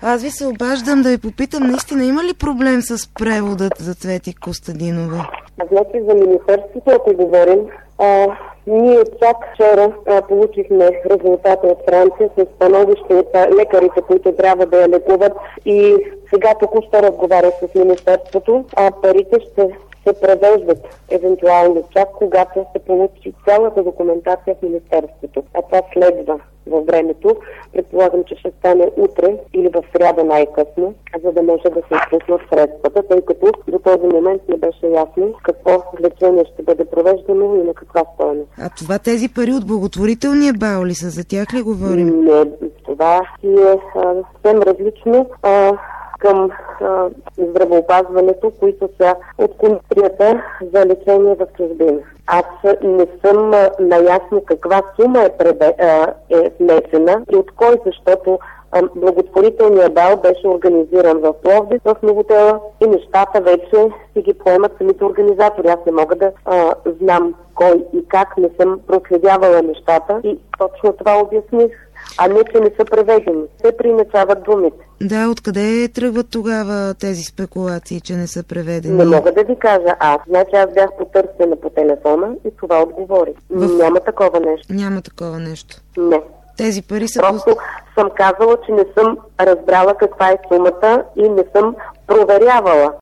Аз ви се обаждам да ви попитам, наистина има ли проблем с преводът за Цвети Костадинова? Значи за министерството, ако говорим, ние чак вчера получихме резултата от Франция с становище от лекарите, които трябва да я лекуват, и сега току-що разговаря с министерството, парите ще се превеждат евентуално чак когато се получи цялата документация в министерството. А това следва във времето. Предполагам, че ще стане утре или в сряда най-късно, за да може да се изпуснат средствата, тъй като до този момент не беше ясно какво лечение ще бъде провеждано и на каква стойност. А това тези пари от благотворителния бал ли са? За тях ли говорим? Не, това си е съвсем различно към здравеопазването, които са от комисията за лечение в чужбина. Аз не съм наясно каква сума е внесена и от кой, защото благотворителният бал беше организиран в Пловдив, в Новотела, и нещата вече си ги поемат самите организатори. Аз не мога да знам кой и как, не съм проследявала нещата и точно това обясних. А не, че не са преведени. Се приначават думите. Да, откъде тръгват тогава тези спекулации, че не са преведени? Не мога да ви кажа аз. Значи аз бях потърсена по телефона и това отговори. Няма такова нещо. Няма такова нещо? Не. Тези пари са... Просто съм казала, че не съм разбрала каква е сумата и не съм проверявала.